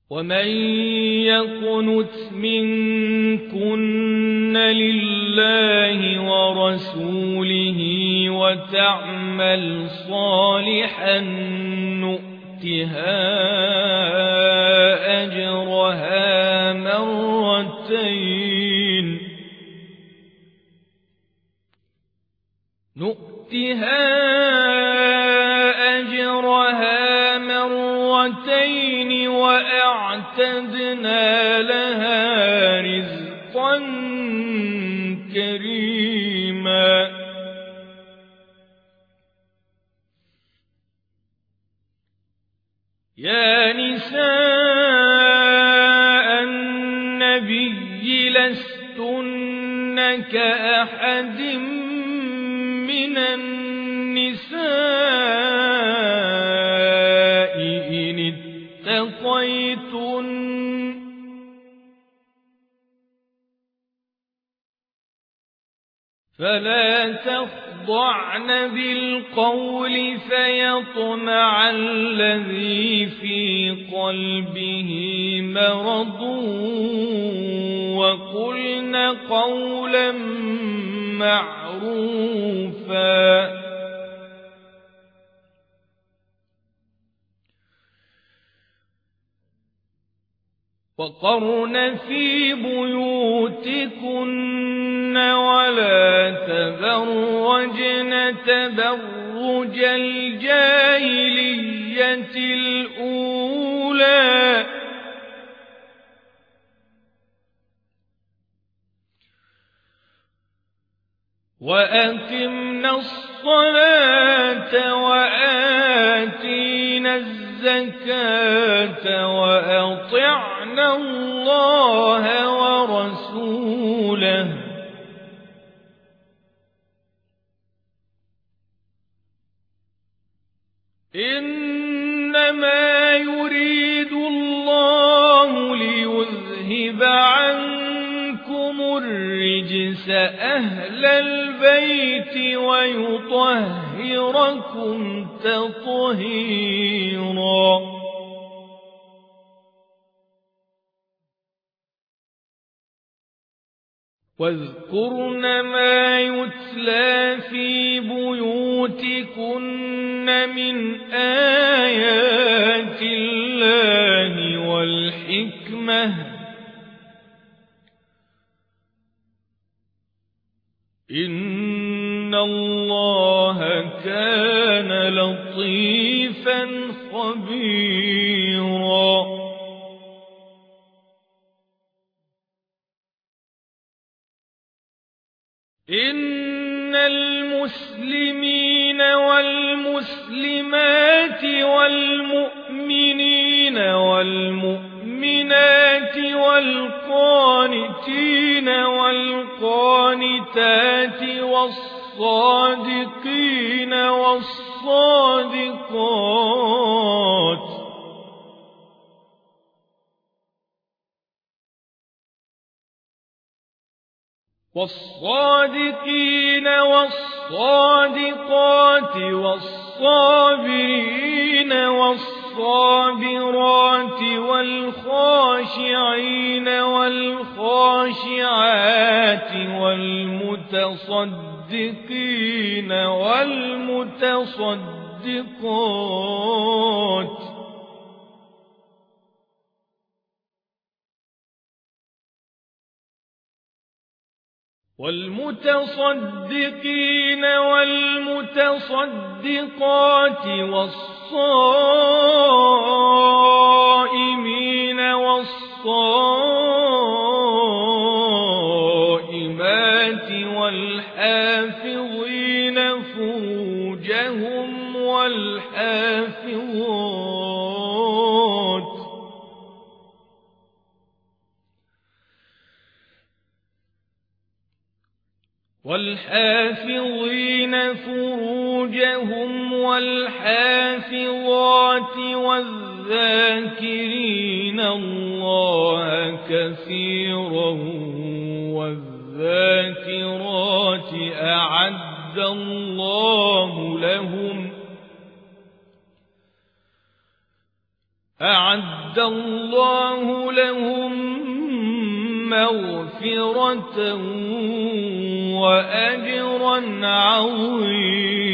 ومن يقنت منكن لله ورسوله وتعمل صالحا نؤتها أجرها مرتين وأعتدنا لها رزقا كريما يا نساء النبي لستن كأحد من النساء إن اتقيتن فلا تخضعن بالقول فيطمع الذي في قلبه مرض وقلن قولا معروفا وقرن في بيوتكن ولا تبرجن تبرج الجاهلية الأولى وأقمنا الصلاة وآتينا الزكاة وأطعنا الله ورسوله إنما يريد الله ليذهب عنكم الرجس أهل البيت ويطهركم تطهيرا واذكرن ما يتلى في بيوتكن من آيات الله والحكمة إن الله كان لطيفا خبيرا إن المسلمين والمسلمات والمؤمنين والمؤمنات والقانتين والقانتات والصادقين والصادقات والصادقين والصادقات والصابرين والصابرات والخاشعين والخاشعات والمتصدقين والمتصدقات والمتصدقين والمتصدقات والصائمين والصائمات والحافظين فروجهم والحافظات والحافظين فروجهم والحافظات والذاكرين الله كثيرا والذاكرات أعد أعد الله لهم مغفرة وأجرا عظيما.